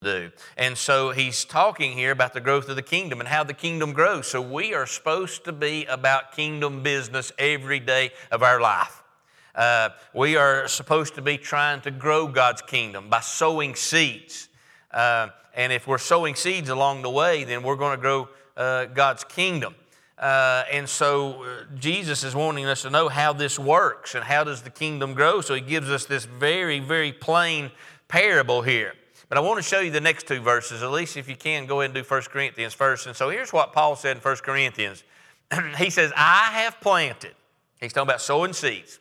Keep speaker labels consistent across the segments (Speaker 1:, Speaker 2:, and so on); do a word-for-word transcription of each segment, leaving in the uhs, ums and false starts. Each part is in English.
Speaker 1: do. And so he's talking here about the growth of the kingdom and how the kingdom grows. So we are supposed to be about kingdom business every day of our life. Uh, we are supposed to be trying to grow God's kingdom by sowing seeds. Uh, and if we're sowing seeds along the way, then we're going to grow uh, God's kingdom. Uh, and so uh, Jesus is wanting us to know how this works and how does the kingdom grow. So he gives us this very, very plain parable here. But I want to show you the next two verses. At least if you can, go ahead and do First Corinthians first. And so here's what Paul said in First Corinthians. He says, I have planted. He's talking about sowing seeds.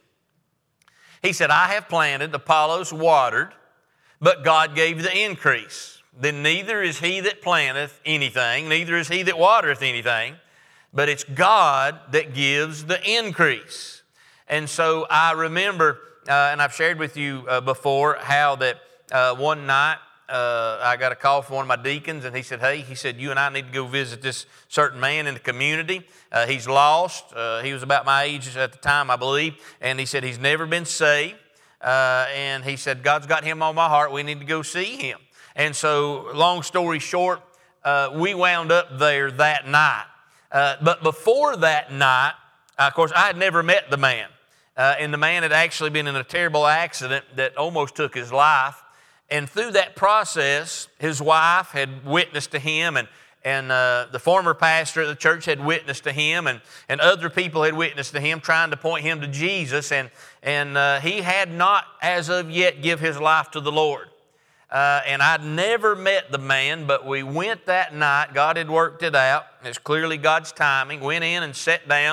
Speaker 1: He said, I have planted, Apollos watered, but God gave the increase. Then neither is he that planteth anything, neither is he that watereth anything, but it's God that gives the increase. And so I remember, uh, and I've shared with you uh, before, how that uh, one night, Uh, I got a call from one of my deacons, and he said, hey, he said, you and I need to go visit this certain man in the community. Uh, he's lost. Uh, he was about my age at the time, I believe. And he said he's never been saved. Uh, and he said, God's got him on my heart. We need to go see him. And so, long story short, uh, we wound up there that night. Uh, but before that night, uh, of course, I had never met the man. Uh, and the man had actually been in a terrible accident that almost took his life. And through that process, his wife had witnessed to him, and, and uh, the former pastor of the church had witnessed to him, and, and other people had witnessed to him, trying to point him to Jesus. And, and uh, he had not, as of yet, give his life to the Lord. Uh, and I'd never met the man, but we went that night. God had worked it out. It's clearly God's timing. Went in and sat down.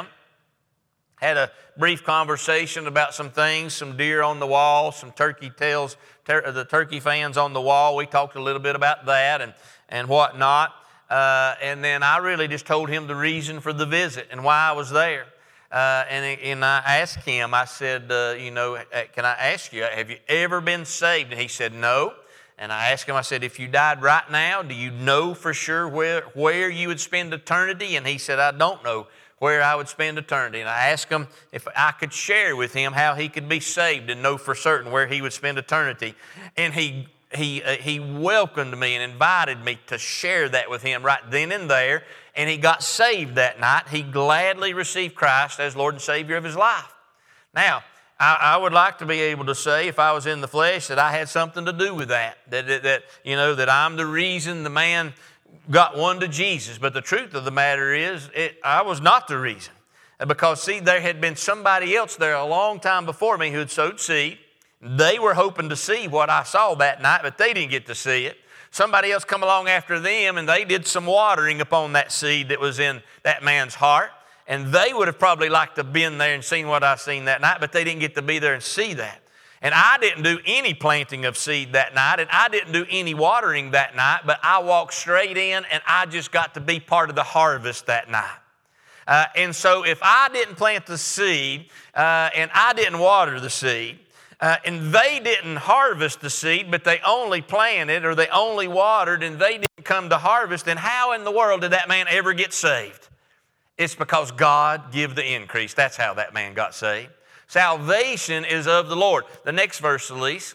Speaker 1: Had a brief conversation about some things, some deer on the wall, some turkey tails, ter- the turkey fans on the wall. We talked a little bit about that and, and whatnot. Uh, and then I really just told him the reason for the visit and why I was there. Uh, and, and I asked him, I said, uh, you know, can I ask you, have you ever been saved? And he said, no. And I asked him, I said, if you died right now, do you know for sure where, where you would spend eternity? And he said, I don't know where I would spend eternity. And I asked him if I could share with him how he could be saved and know for certain where he would spend eternity. And he he uh, he welcomed me and invited me to share that with him right then and there. And he got saved that night. He gladly received Christ as Lord and Savior of his life. Now, I, I would like to be able to say, if I was in the flesh, that I had something to do with that. That, that, that you know, that I'm the reason the man got one to Jesus. But the truth of the matter is, it, I was not the reason. Because, see, there had been somebody else there a long time before me who had sowed seed. They were hoping to see what I saw that night, but they didn't get to see it. Somebody else come along after them, and they did some watering upon that seed that was in that man's heart. And they would have probably liked to have been there and seen what I seen that night, but they didn't get to be there and see that. And I didn't do any planting of seed that night, and I didn't do any watering that night, but I walked straight in, and I just got to be part of the harvest that night. Uh, and so if I didn't plant the seed, uh, and I didn't water the seed, uh, and they didn't harvest the seed, but they only planted or they only watered, and they didn't come to harvest, then how in the world did that man ever get saved? It's because God give the increase. That's how that man got saved. Salvation is of the Lord. The next verse, Elise.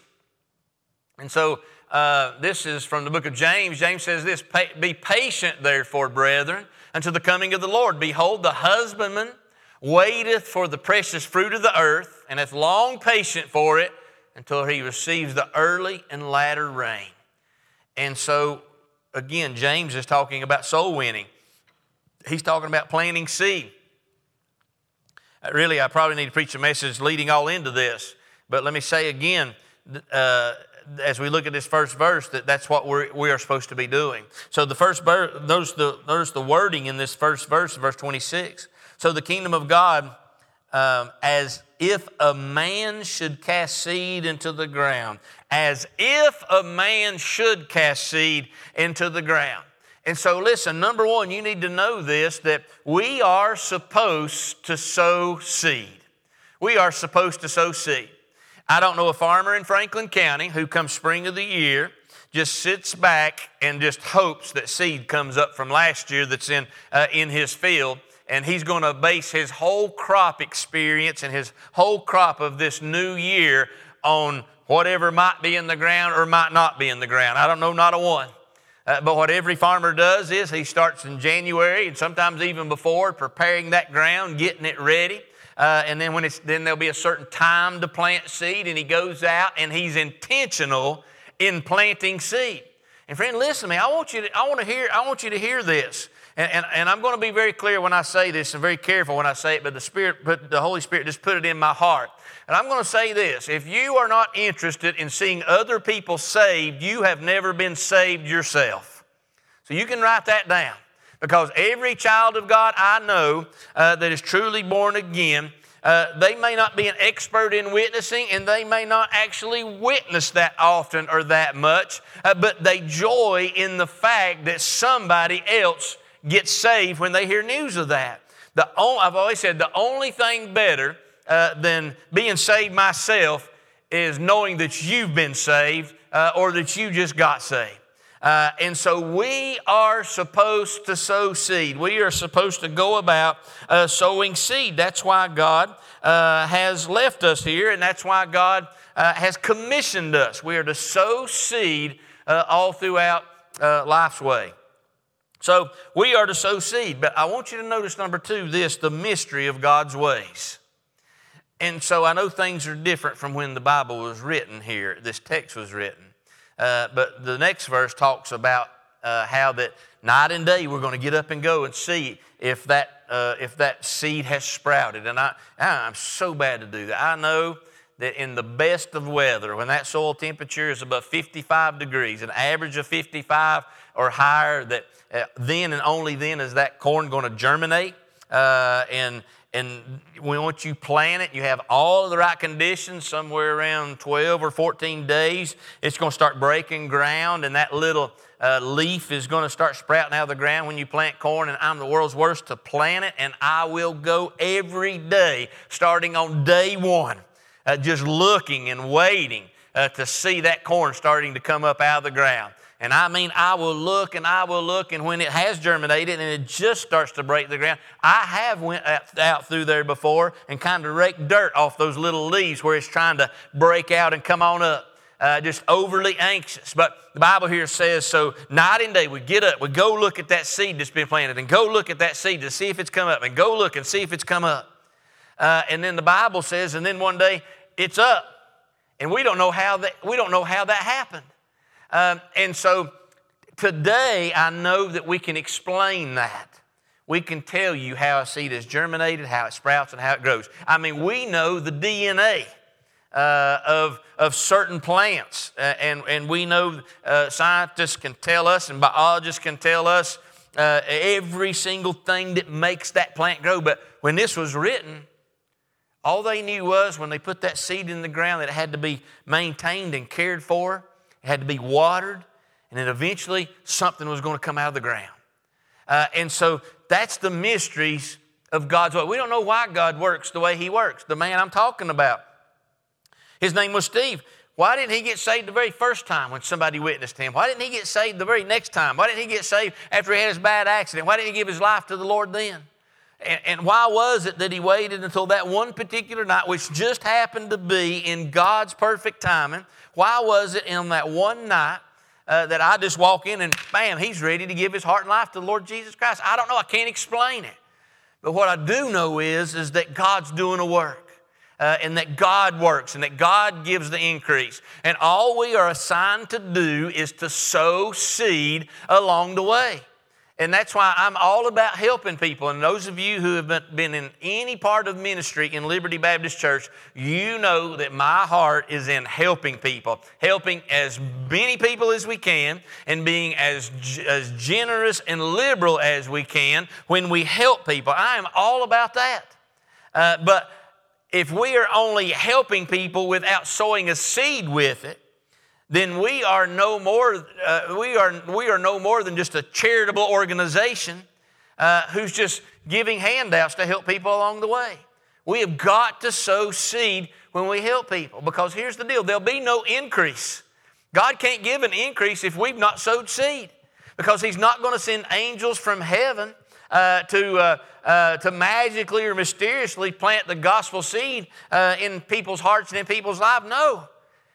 Speaker 1: And so uh, this is from the book of James. James says this, be patient therefore, brethren, until the coming of the Lord. Behold, the husbandman waiteth for the precious fruit of the earth, and hath long patient for it, until he receives the early and latter rain. And so, again, James is talking about soul winning. He's talking about planting seed. Really, I probably need to preach a message leading all into this. But let me say again, uh, as we look at this first verse, that that's what we're, we are supposed to be doing. So the first verse, notice the, notice the wording in this first verse, verse twenty-six. So the kingdom of God, um, as if a man should cast seed into the ground. As if a man should cast seed into the ground. And so listen, number one, you need to know this, that we are supposed to sow seed. We are supposed to sow seed. I don't know a farmer in Franklin County who comes spring of the year just sits back and just hopes that seed comes up from last year that's in, uh, in his field, and he's going to base his whole crop experience and his whole crop of this new year on whatever might be in the ground or might not be in the ground. I don't know, not a one. Uh, but what every farmer does is he starts in January and sometimes even before preparing that ground, getting it ready. Uh, and then when it's then there'll be a certain time to plant seed, and he goes out and he's intentional in planting seed. And friend, listen to me. I want you to I want to hear I want you to hear this. And, and, and I'm going to be very clear when I say this and very careful when I say it, but the Spirit, but the Holy Spirit just put it in my heart. And I'm going to say this. If you are not interested in seeing other people saved, you have never been saved yourself. So you can write that down. Because every child of God I know uh, that is truly born again, uh, they may not be an expert in witnessing, and they may not actually witness that often or that much, uh, but they joy in the fact that somebody else get saved when they hear news of that. The only, I've always said the only thing better uh, than being saved myself is knowing that you've been saved uh, or that you just got saved. Uh, and so we are supposed to sow seed. We are supposed to go about uh, sowing seed. That's why God uh, has left us here, and that's why God uh, has commissioned us. We are to sow seed uh, all throughout uh, life's way. So we are to sow seed, but I want you to notice, number two, this, the mystery of God's ways. And so I know things are different from when the Bible was written here, this text was written. Uh, but the next verse talks about uh, how that night and day we're going to get up and go and see if that uh, if that seed has sprouted. And I, I'm so bad to do that. I know that in the best of weather, when that soil temperature is above fifty-five degrees, an average of fifty-five or higher, that uh, then and only then is that corn going to germinate. Uh, and and once you plant it, you have all of the right conditions, somewhere around twelve or fourteen days, it's going to start breaking ground, and that little uh, leaf is going to start sprouting out of the ground when you plant corn. And I'm the world's worst to plant it, and I will go every day, starting on day one, uh, just looking and waiting uh, to see that corn starting to come up out of the ground. And I mean, I will look and I will look, and when it has germinated and it just starts to break the ground, I have went out through there before and kind of raked dirt off those little leaves where it's trying to break out and come on up. Uh, just overly anxious. But the Bible here says, so night and day we get up, we go look at that seed that's been planted, and go look at that seed to see if it's come up, and go look and see if it's come up. Uh, and then the Bible says, and then one day it's up, and we don't know how that we don't know how that happened. Um, and so today I know that we can explain that. We can tell you how a seed is germinated, how it sprouts, and how it grows. I mean, we know the D N A uh, of, of certain plants. Uh, and, and we know uh, scientists can tell us and biologists can tell us uh, every single thing that makes that plant grow. But when this was written, all they knew was when they put that seed in the ground that it had to be maintained and cared for. It had to be watered, and then eventually something was going to come out of the ground. Uh, and so that's the mysteries of God's way. We don't know why God works the way He works. The man I'm talking about, his name was Steve. Why didn't he get saved the very first time when somebody witnessed him? Why didn't he get saved the very next time? Why didn't he get saved after he had his bad accident? Why didn't he give his life to the Lord then? And, and why was it that he waited until that one particular night, which just happened to be in God's perfect timing? Why was it in that one night uh, that I just walk in and bam, he's ready to give his heart and life to the Lord Jesus Christ? I don't know. I can't explain it. But what I do know is, is that God's doing a work uh, and that God works and that God gives the increase. And all we are assigned to do is to sow seed along the way. And that's why I'm all about helping people. And those of you who have been in any part of ministry in Liberty Baptist Church, you know that my heart is in helping people, helping as many people as we can, and being as, as generous and liberal as we can when we help people. I am all about that. Uh, but if we are only helping people without sowing a seed with it, then we are no more. Uh, we are we are no more than just a charitable organization uh, who's just giving handouts to help people along the way. We have got to sow seed when we help people, because here's the deal: there'll be no increase. God can't give an increase if we've not sowed seed, because He's not going to send angels from heaven uh, to uh, uh, to magically or mysteriously plant the gospel seed uh, in people's hearts and in people's lives. No.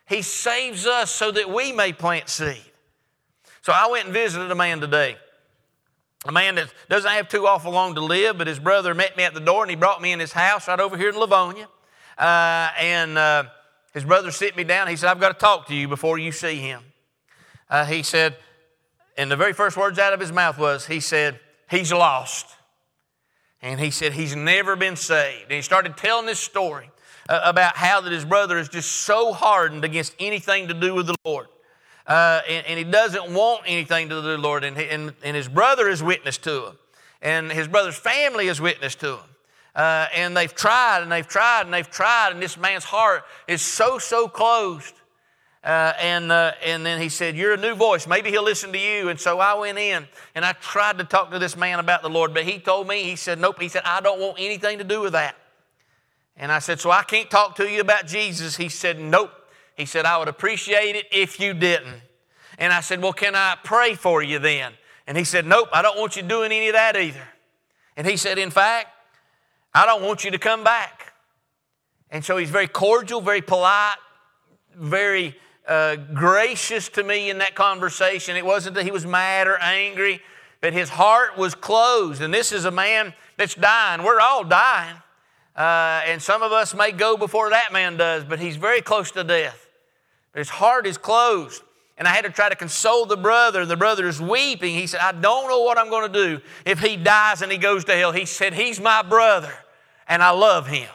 Speaker 1: He saves us so that we may plant seed. So I went and visited a man today. A man that doesn't have too awful long to live, but his brother met me at the door and he brought me in his house right over here in Livonia. Uh, and uh, his brother sit me down. He said, I've got to talk to you before you see him. Uh, he said, and the very first words out of his mouth was, he said, he's lost. And he said, he's never been saved. And he started telling this story uh, about how that his brother is just so hardened against anything to do with the Lord. Uh, and, and he doesn't want anything to do with the Lord. And, he, and, and his brother is witness to him. And his brother's family is witness to him. Uh, and they've tried and they've tried and they've tried. And this man's heart is so, so closed. Uh, and uh, and then he said, you're a new voice. Maybe he'll listen to you. And so I went in and I tried to talk to this man about the Lord. But he told me, he said, nope. He said, I don't want anything to do with that. And I said, so I can't talk to you about Jesus. He said, nope. He said, I would appreciate it if you didn't. And I said, well, can I pray for you then? And he said, nope, I don't want you doing any of that either. And he said, in fact, I don't want you to come back. And so he's very cordial, very polite, very uh, gracious to me in that conversation. It wasn't that he was mad or angry, but his heart was closed. And this is a man that's dying. We're all dying. Uh, and some of us may go before that man does, but he's very close to death. But his heart is closed. And I had to try to console the brother. The brother is weeping. He said, I don't know what I'm going to do if he dies and he goes to hell. He said, he's my brother, and I love him.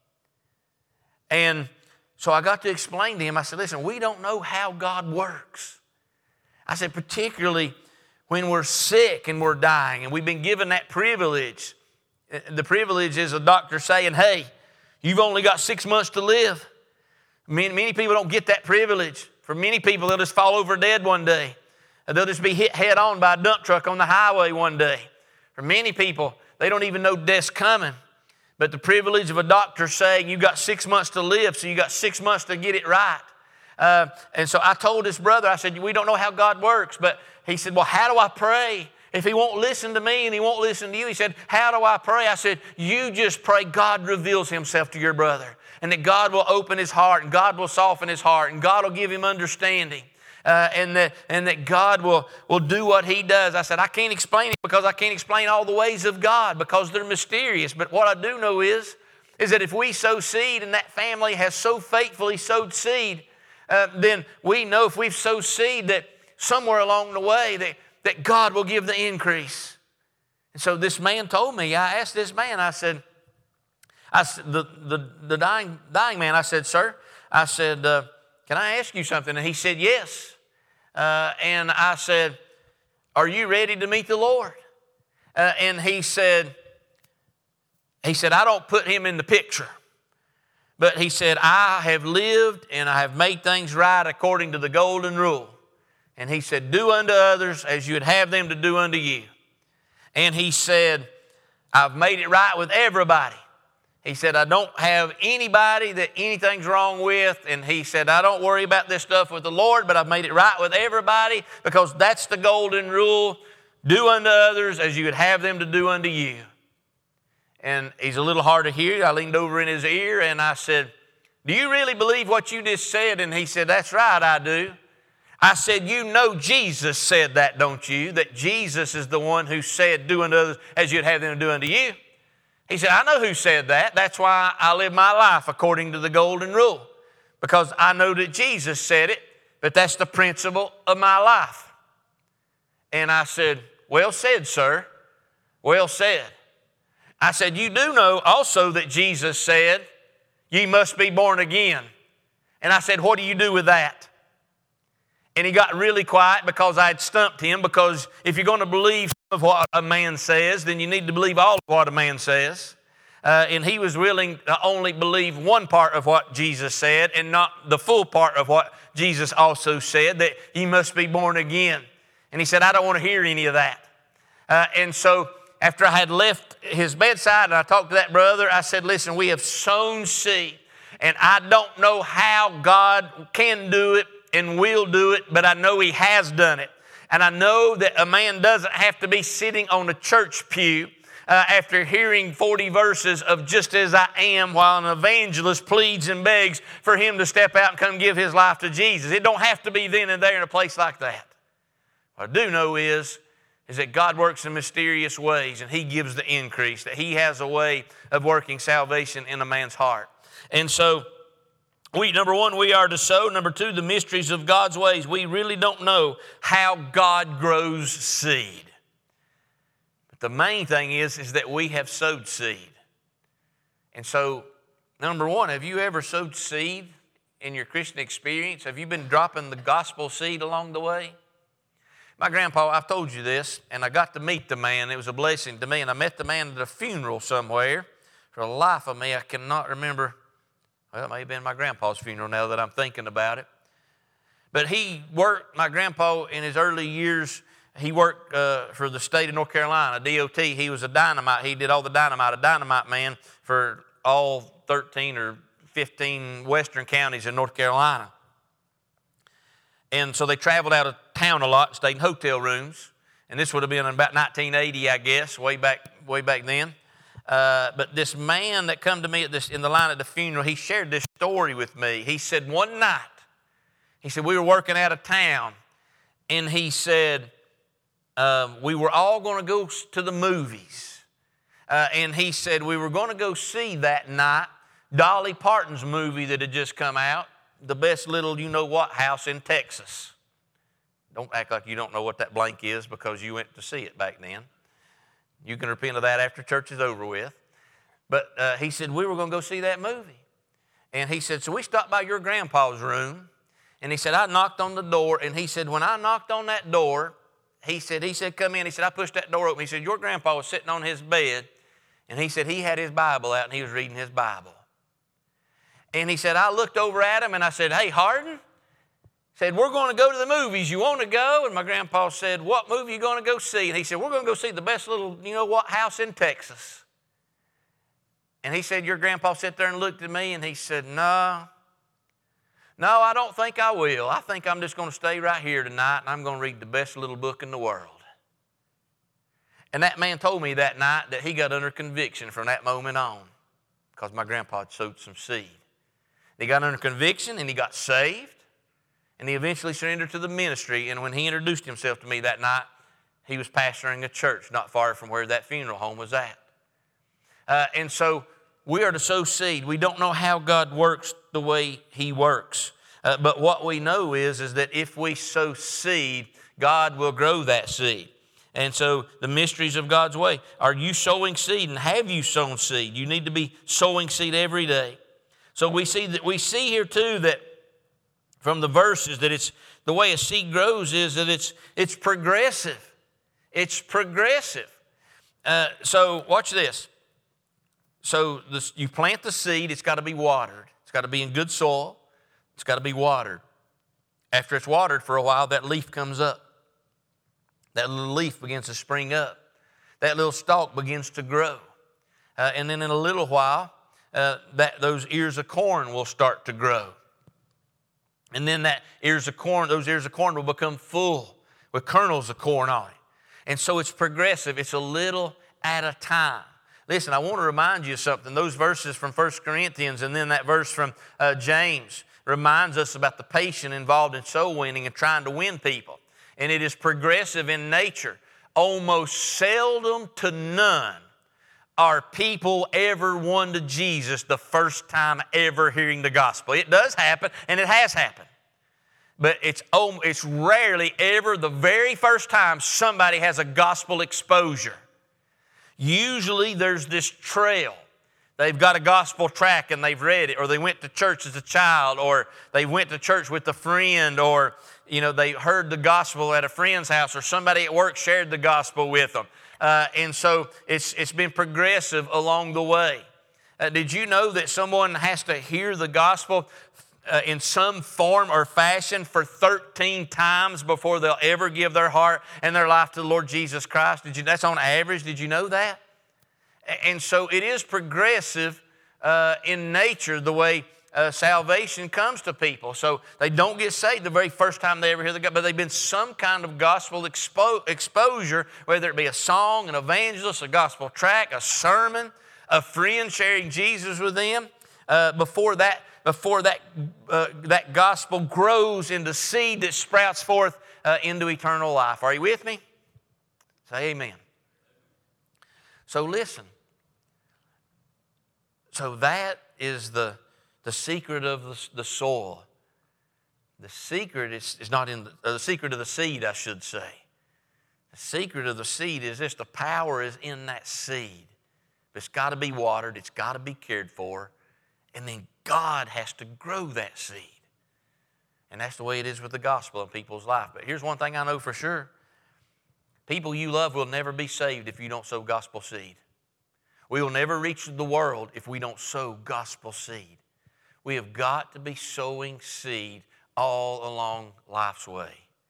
Speaker 1: And so I got to explain to him, I said, listen, we don't know how God works. I said, particularly when we're sick and we're dying, and we've been given that privilege. The privilege is a doctor saying, hey, you've only got six months to live. Many, many people don't get that privilege. For many people, they'll just fall over dead one day. They'll just be hit head on by a dump truck on the highway one day. For many people, they don't even know death's coming. But the privilege of a doctor saying you got six months to live, so you got six months to get it right. Uh, and so I told this brother, I said, we don't know how God works. But he said, well, how do I pray? If he won't listen to me and he won't listen to you, he said, how do I pray? I said, you just pray God reveals himself to your brother. And that God will open his heart and God will soften his heart and God will give him understanding. Uh, and, that, and that God will, will do what he does. I said, I can't explain it because I can't explain all the ways of God because they're mysterious. But what I do know is, is that if we sow seed and that family has so faithfully sowed seed, uh, then we know if we've sowed seed that somewhere along the way that, that God will give the increase. And so this man told me, I asked this man, I said, I said, the, the, the dying, dying man, I said, sir, I said, uh, can I ask you something? And he said, yes. Uh, and I said, are you ready to meet the Lord? Uh, and he said, he said, I don't put him in the picture. But he said, I have lived and I have made things right according to the golden rule. And he said, do unto others as you would have them to do unto you. And he said, I've made it right with everybody. He said, I don't have anybody that anything's wrong with. And he said, I don't worry about this stuff with the Lord, but I've made it right with everybody because that's the golden rule. Do unto others as you would have them to do unto you. And he's a little hard to hear. I leaned over in his ear and I said, do you really believe what you just said? And he said, that's right, I do. I said, you know Jesus said that, don't you? That Jesus is the one who said, do unto others as you'd have them to do unto you. He said, I know who said that. That's why I live my life according to the golden rule. Because I know that Jesus said it, but that's the principle of my life. And I said, well said, sir. Well said. I said, you do know also that Jesus said, ye must be born again. And I said, what do you do with that? And he got really quiet because I had stumped him, because if you're going to believe some of what a man says, then you need to believe all of what a man says. Uh, and he was willing to only believe one part of what Jesus said and not the full part of what Jesus also said, that you must be born again. And he said, I don't want to hear any of that. Uh, and so after I had left his bedside and I talked to that brother, I said, listen, we have sown seed. And I don't know how God can do it and will do it, but I know he has done it. And I know that a man doesn't have to be sitting on a church pew uh, after hearing forty verses of just as I am, while an evangelist pleads and begs for him to step out and come give his life to Jesus. It don't have to be then and there in a place like that. What I do know is, is that God works in mysterious ways and He gives the increase, that He has a way of working salvation in a man's heart. And so, we, number one, we are to sow. Number two, the mysteries of God's ways. We really don't know how God grows seed. But the main thing is, is that we have sowed seed. And so, number one, have you ever sowed seed in your Christian experience? Have you been dropping the gospel seed along the way? My grandpa, I've told you this, and I got to meet the man. It was a blessing to me. And I met the man at a funeral somewhere. For the life of me, I cannot remember. Well, it may have been my grandpa's funeral now that I'm thinking about it. But he worked, my grandpa, in his early years, he worked uh, for the state of North Carolina, D O T. He was a dynamite. He did all the dynamite, a dynamite man for all thirteen or fifteen western counties in North Carolina. And so they traveled out of town a lot, stayed in hotel rooms. And this would have been in about nineteen eighty, I guess, way back, way back then. Uh, but this man that come to me at this in the line at the funeral, he shared this story with me. He said one night, he said we were working out of town, and he said um, we were all going to go to the movies. Uh, and he said we were going to go see that night Dolly Parton's movie that had just come out, The Best Little You-Know-What House in Texas. Don't act like you don't know what that blank is because you went to see it back then. You can repent of that after church is over with. But uh, he said, we were going to go see that movie. And he said, so we stopped by your grandpa's room. And he said, I knocked on the door. And he said, when I knocked on that door, he said, he said, come in. He said, I pushed that door open. He said, your grandpa was sitting on his bed. And he said, he had his Bible out and he was reading his Bible. And he said, I looked over at him and I said, hey, Hardin, said, we're going to go to the movies. You want to go? And my grandpa said, what movie are you going to go see? And he said, we're going to go see The Best Little You-Know-What House in Texas. And he said, your grandpa sat there and looked at me and he said, no, no, I don't think I will. I think I'm just going to stay right here tonight and I'm going to read the best little book in the world. And that man told me that night that he got under conviction from that moment on because my grandpa had sowed some seed. He got under conviction and he got saved. And he eventually surrendered to the ministry. And when he introduced himself to me that night, he was pastoring a church not far from where that funeral home was at. Uh, and so we are to sow seed. We don't know how God works the way He works. Uh, but what we know is, is that if we sow seed, God will grow that seed. And so the mysteries of God's way. Are you sowing seed? And have you sown seed? You need to be sowing seed every day. So we see that we see here too that from the verses that it's the way a seed grows is that it's it's progressive. It's progressive. Uh, so watch this. So this, you plant the seed, it's got to be watered. It's got to be in good soil. It's got to be watered. After it's watered for a while, that leaf comes up. That little leaf begins to spring up. That little stalk begins to grow. Uh, and then in a little while, uh, that those ears of corn will start to grow. And then that ears of corn, those ears of corn will become full with kernels of corn on it. And so it's progressive. It's a little at a time. Listen, I want to remind you of something. Those verses from First Corinthians and then that verse from uh, James reminds us about the patience involved in soul winning and trying to win people. And it is progressive in nature. Almost seldom to none are people ever won to Jesus the first time ever hearing the gospel. It does happen, and it has happened. But it's, it's rarely ever the very first time somebody has a gospel exposure. Usually there's this trail. They've got a gospel tract and they've read it, or they went to church as a child, or they went to church with a friend, or you know they heard the gospel at a friend's house, or somebody at work shared the gospel with them. Uh, and so it's it's been progressive along the way. Uh, did you know that someone has to hear the gospel uh, in some form or fashion for thirteen times before they'll ever give their heart and their life to the Lord Jesus Christ? Did you? That's on average. Did you know that? And so it is progressive uh, in nature the way uh, salvation comes to people. So they don't get saved the very first time they ever hear the gospel, but they've been some kind of gospel expo- exposure, whether it be a song, an evangelist, a gospel tract, a sermon, a friend sharing Jesus with them. Uh, before that, before that, uh, that gospel grows into seed that sprouts forth uh, into eternal life. Are you with me? Say amen. So listen. So that is the, the secret of the, the soil. The secret is, is not in the, uh, the secret of the seed, I should say. The secret of the seed is this: the power is in that seed. It's got to be watered. It's got to be cared for. And then God has to grow that seed. And that's the way it is with the gospel in people's life. But here's one thing I know for sure. People you love will never be saved if you don't sow gospel seed. We will never reach the world if we don't sow gospel seed. We have got to be sowing seed all along life's way.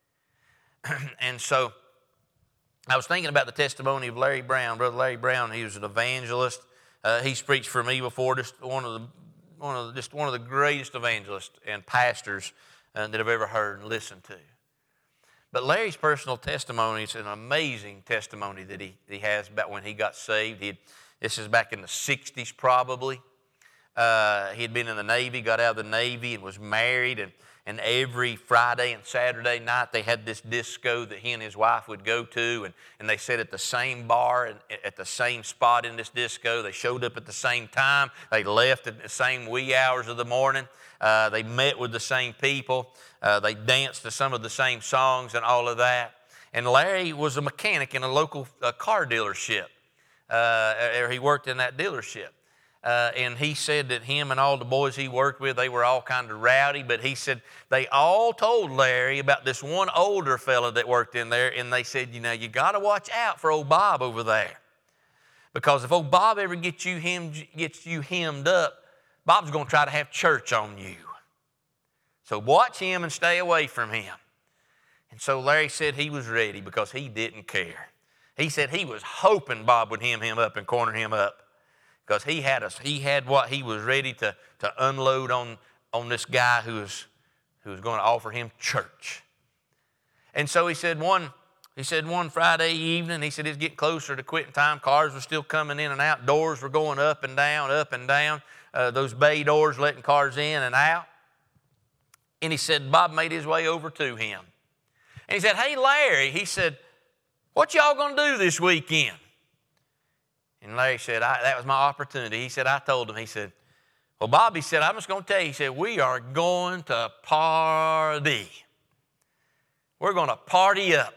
Speaker 1: And so I was thinking about the testimony of Larry Brown. Brother Larry Brown, he was an evangelist. Uh, he's preached for me before, just one of the one of the, just one of the greatest evangelists and pastors uh, that I've ever heard and listened to. But Larry's personal testimony is an amazing testimony that he, he has about when he got saved. He had, this is back in the sixties probably. Uh, he had been in the Navy, got out of the Navy, and was married. And, and every Friday and Saturday night they had this disco that he and his wife would go to. And, and they sat at the same bar and at the same spot in this disco. They showed up at the same time. They left at the same wee hours of the morning. Uh, they met with the same people. Uh, they danced to some of the same songs and all of that. And Larry was a mechanic in a local uh, car dealership. Uh, he worked in that dealership. Uh, and he said that him and all the boys he worked with, they were all kind of rowdy, but he said they all told Larry about this one older fella that worked in there, and they said, you know, you got to watch out for old Bob over there. Because if old Bob ever gets you, hemmed, gets you hemmed up, Bob's going to try to have church on you. So watch him and stay away from him. And so Larry said he was ready because he didn't care. He said he was hoping Bob would hem him up and corner him up. Because he had a, he had what he was ready to, to unload on, on this guy who was, who was going to offer him church. And so he said one, he said one Friday evening, he said it's getting closer to quitting time. Cars were still coming in and out. Doors were going up and down, up and down. Uh, those bay doors letting cars in and out. And he said Bob made his way over to him. And he said, hey, Larry, he said, what y'all going to do this weekend? And Larry said, I, that was my opportunity. He said, I told him, he said, well, Bob, he said, I'm just going to tell you, he said, we are going to party. We're going to party up.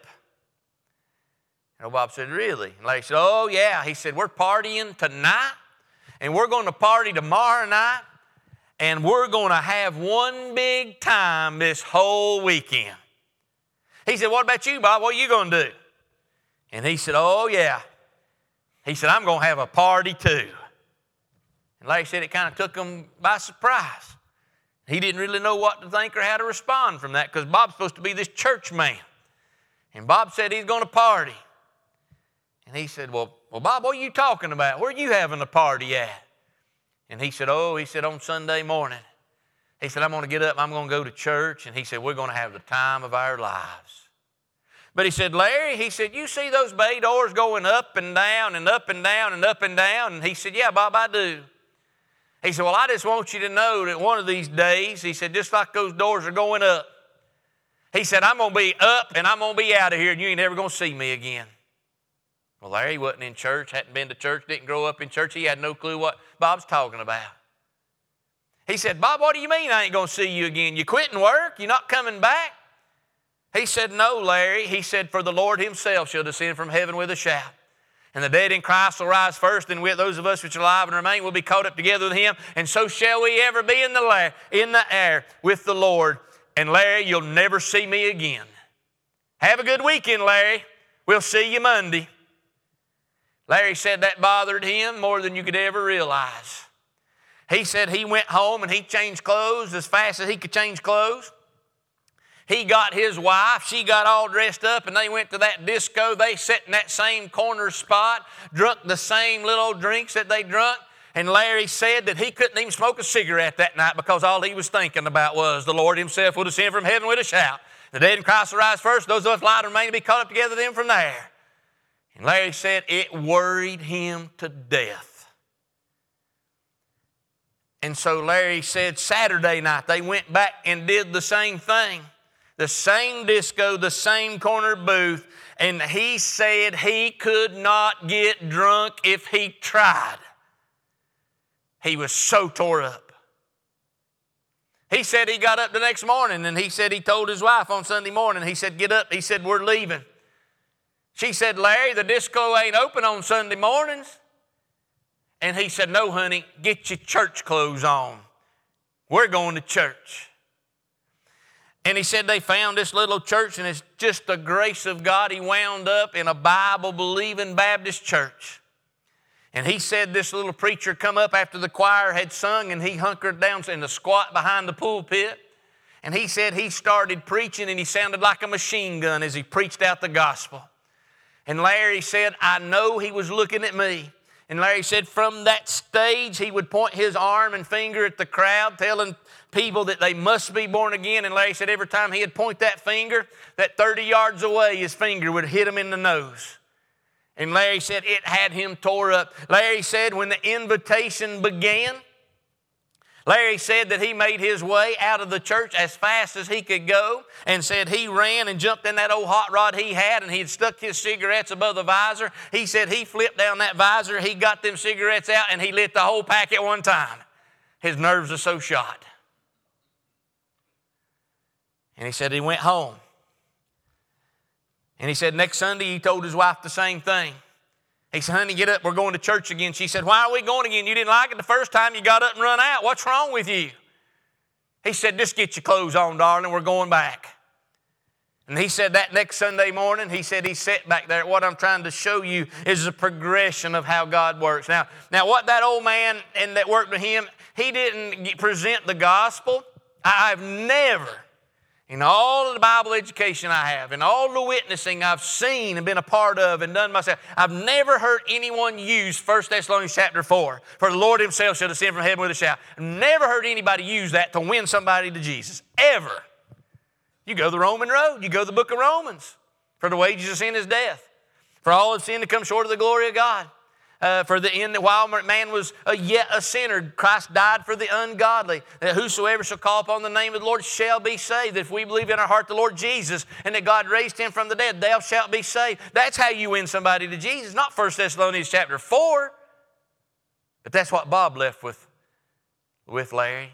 Speaker 1: And Bob said, really? And Larry said, oh, yeah. He said, we're partying tonight, and we're going to party tomorrow night, and we're going to have one big time this whole weekend. He said, what about you, Bob? What are you going to do? And he said, oh, yeah. He said, I'm going to have a party too. And Larry said it kind of took him by surprise. He didn't really know what to think or how to respond from that because Bob's supposed to be this church man. And Bob said he's going to party. And he said, well, well, Bob, what are you talking about? Where are you having a party at? And he said, oh, he said, on Sunday morning. He said, I'm going to get up, I'm going to go to church. And he said, we're going to have the time of our lives. But he said, Larry, he said, you see those bay doors going up and down and up and down and up and down? And he said, yeah, Bob, I do. He said, well, I just want you to know that one of these days, he said, just like those doors are going up, he said, I'm going to be up and I'm going to be out of here and you ain't never going to see me again. Well, Larry wasn't in church, hadn't been to church, didn't grow up in church. He had no clue what Bob's talking about. He said, Bob, what do you mean I ain't going to see you again? You quitting work? You not coming back? He said, no, Larry. He said, for the Lord himself shall descend from heaven with a shout. And the dead in Christ will rise first, and with those of us which are alive and remain will be caught up together with him. And so shall we ever be in the, la- in the air with the Lord. And Larry, you'll never see me again. Have a good weekend, Larry. We'll see you Monday. Larry said that bothered him more than you could ever realize. He said he went home and he changed clothes as fast as he could change clothes. He got his wife, she got all dressed up, and they went to that disco. They sat in that same corner spot, drunk the same little drinks that they drunk, And Larry said that he couldn't even smoke a cigarette that night because all he was thinking about was the Lord himself would ascend from heaven with a shout. The dead in Christ will rise first. Those of us alive remain to be caught up together with them from there. And Larry said it worried him to death. And so Larry said Saturday night they went back and did the same thing. The same disco, the same corner booth. And he said he could not get drunk if he tried. He was so tore up. He said he got up the next morning and he said he told his wife on Sunday morning, he said, get up. He said, we're leaving. She said, Larry, the disco ain't open on Sunday mornings. And he said, no, honey, get your church clothes on. We're going to church. And he said they found this little church, and it's just the grace of God. He wound up in a Bible-believing Baptist church. And he said this little preacher come up after the choir had sung, and he hunkered down in the squat behind the pulpit. And he said he started preaching, and he sounded like a machine gun as he preached out the gospel. And Larry said, I know he was looking at me. And Larry said from that stage, he would point his arm and finger at the crowd, telling people that they must be born again. And Larry said every time he'd point that finger, that thirty yards away, his finger would hit him in the nose. And Larry said it had him tore up. Larry said when the invitation began, Larry said that he made his way out of the church as fast as he could go and said he ran and jumped in that old hot rod he had and he had stuck his cigarettes above the visor. He said he flipped down that visor, he got them cigarettes out and he lit the whole pack at one time. His nerves are so shot. And he said he went home. And he said next Sunday he told his wife the same thing. He said, honey, get up, we're going to church again. She said, why are we going again? You didn't like it the first time you got up and run out. What's wrong with you? He said, just get your clothes on, darling, we're going back. And he said that next Sunday morning, he said he sat back there. What I'm trying to show you is the progression of how God works. Now, now what that old man and that worked with him, he didn't present the gospel. I've never, in all of the Bible education I have, in all the witnessing I've seen and been a part of and done myself, I've never heard anyone use First Thessalonians chapter four, for the Lord himself shall descend from heaven with a shout. I've never heard anybody use that to win somebody to Jesus, ever. You go the Roman road. You go the book of Romans. For the wages of sin is death. For all have sinned to come short of the glory of God. Uh, for the end that while man was uh, yet a sinner, Christ died for the ungodly. That whosoever shall call upon the name of the Lord shall be saved. That if we believe in our heart the Lord Jesus and that God raised him from the dead, thou shalt be saved. That's how you win somebody to Jesus, not First Thessalonians chapter four. But that's what Bob left with, with Larry.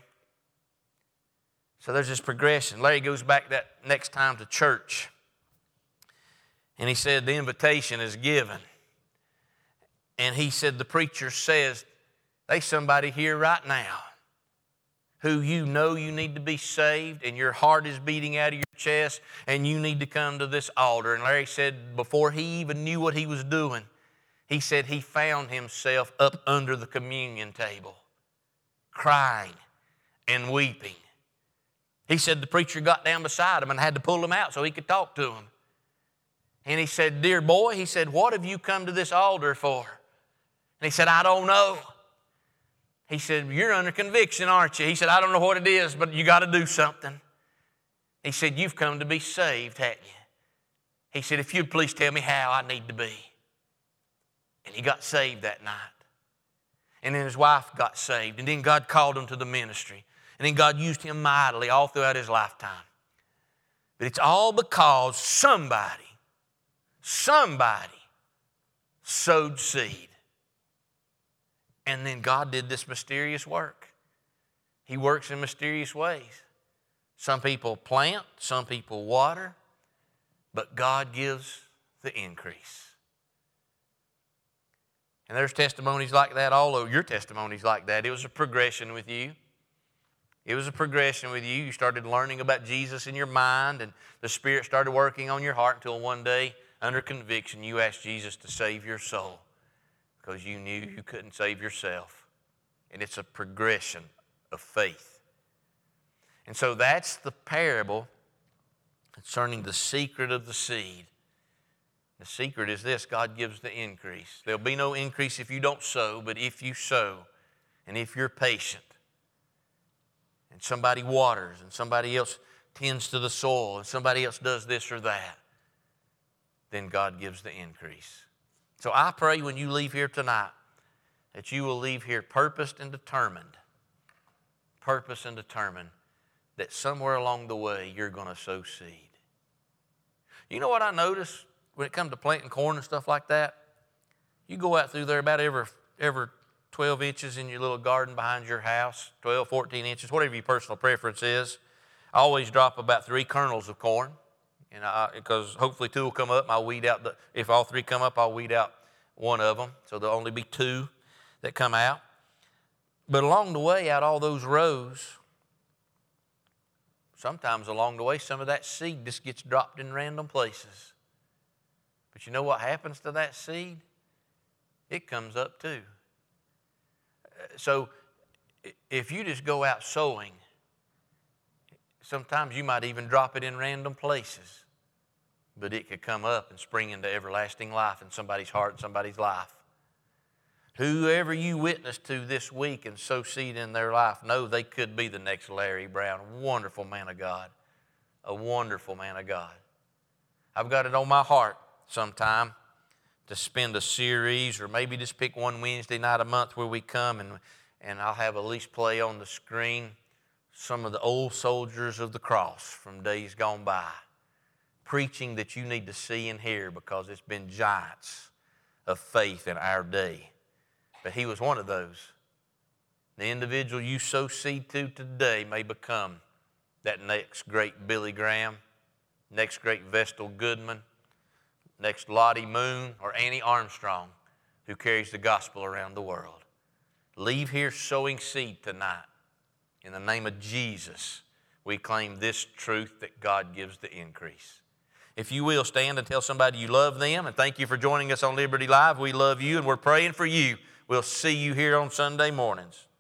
Speaker 1: So there's this progression. Larry goes back that next time to church. And he said the invitation is given. And he said the preacher says, there's somebody here right now who you know you need to be saved and your heart is beating out of your chest and you need to come to this altar. And Larry said before he even knew what he was doing, he said he found himself up under the communion table, crying and weeping. He said the preacher got down beside him and had to pull him out so he could talk to him. And he said, dear boy, he said, what have you come to this altar for? And he said, I don't know. He said, you're under conviction, aren't you? He said, I don't know what it is, but you got to do something. He said, you've come to be saved, haven't you? He said, if you'd please tell me how I need to be. And he got saved that night. And then his wife got saved. And then God called him to the ministry. And then God used him mightily all throughout his lifetime. But it's all because somebody, somebody sowed seed. And then God did this mysterious work. He works in mysterious ways. Some people plant, some people water, but God gives the increase. And there's testimonies like that all over. Your testimonies like that. It was a progression with you. It was a progression with you. You started learning about Jesus in your mind, and the Spirit started working on your heart until one day, under conviction, you asked Jesus to save your soul because you knew you couldn't save yourself. And it's a progression of faith. And so that's the parable concerning the secret of the seed. The secret is this: God gives the increase. There'll be no increase if you don't sow, but if you sow, And if you're patient, and somebody waters, and somebody else tends to the soil, and somebody else does this or that, then God gives the increase. So I pray when you leave here tonight that you will leave here purposed and determined, purposed and determined that somewhere along the way you're going to sow seed. You know what I notice when it comes to planting corn and stuff like that? You go out through there about every, every twelve inches in your little garden behind your house, twelve, fourteen inches, whatever your personal preference is. I always drop about three kernels of corn. And I, because hopefully two will come up, and I'll weed out the, if all three come up, I'll weed out one of them. So there'll only be two that come out. But along the way, out all those rows, sometimes along the way, some of that seed just gets dropped in random places. But you know what happens to that seed? It comes up too. So if you just go out sowing, sometimes you might even drop it in random places. But it could come up and spring into everlasting life in somebody's heart and somebody's life. Whoever you witness to this week and sow seed in their life, know they could be the next Larry Brown. A wonderful man of God. A wonderful man of God. I've got it on my heart sometime to spend a series, or maybe just pick one Wednesday night a month where we come and, and I'll have Elise play on the screen some of the old soldiers of the cross from days gone by, preaching that you need to see and hear, because it's been giants of faith in our day. But he was one of those. The individual you sow seed to today may become that next great Billy Graham, next great Vestal Goodman, next Lottie Moon, or Annie Armstrong, who carries the gospel around the world. Leave here sowing seed tonight. In the name of Jesus, we claim this truth that God gives the increase. If you will, stand and tell somebody you love them, and thank you for joining us on Liberty Live. We love you, and we're praying for you. We'll see you here on Sunday mornings.